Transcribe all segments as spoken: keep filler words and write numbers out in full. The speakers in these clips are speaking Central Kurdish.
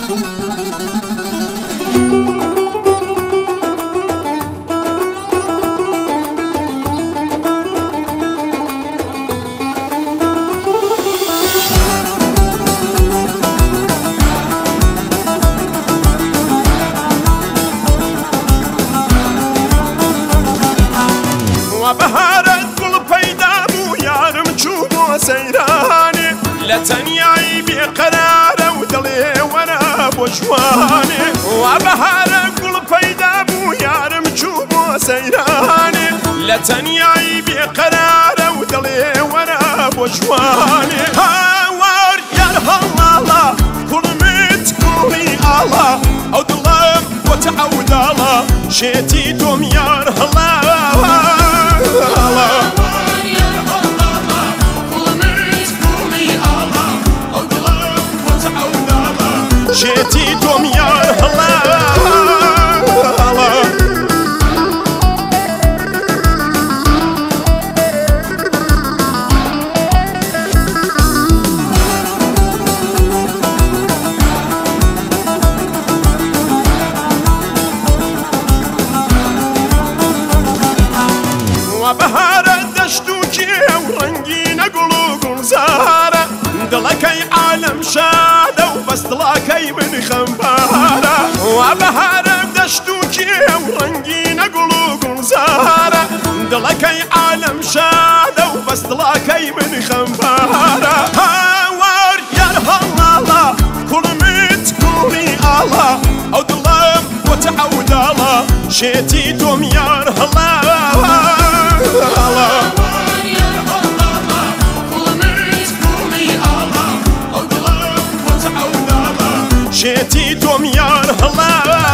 وبهارت قل پیدا بو یارم چوبو سیرانی لتنیایی بیقراره و دلی ورا بجوانی وبهارت قل پیدا بو یارم چوبو سیرانی لتنیایی بیقراره و دلی ورا بجوانی هاور یار هلالا کلمت کلی آلا او دلم وتعود آلا شیتی دوم یار هلالا شيتي دوم يا هلا وبهار دشتوكي ورنجين قلو قلزارة دلكي عالم شادة وبس دلكي من خنبارة وبهار دشتوكي ورنجين قلو قلزارة دلكي عالم شادة وبس دلكي من خنبارة هاور يا هلالا كل مت كلي الله او دلم وتعود الله شيتي دوم يا هلالا شيتي دوم يا هلا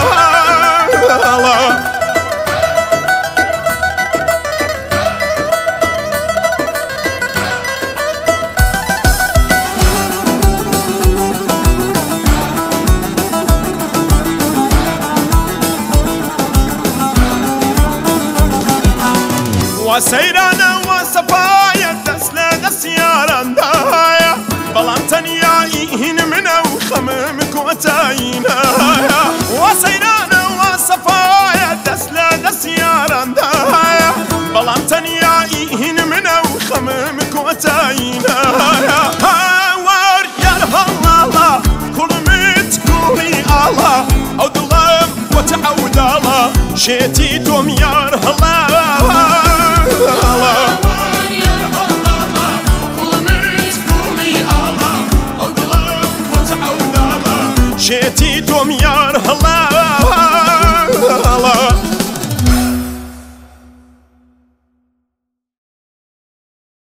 وسيرانا وصفايا تسلا دسياران دايا بلانتني هن منا وخممك وتاينايا وسيرانا وصفايا تسلا دسياران دايا بلانتني هن منا وخممك وتاينايا هاور يا هلالا كل مت كلي الله او دلم وتعود الله شيتي دوم يا هلا شيتي دوم يا هلا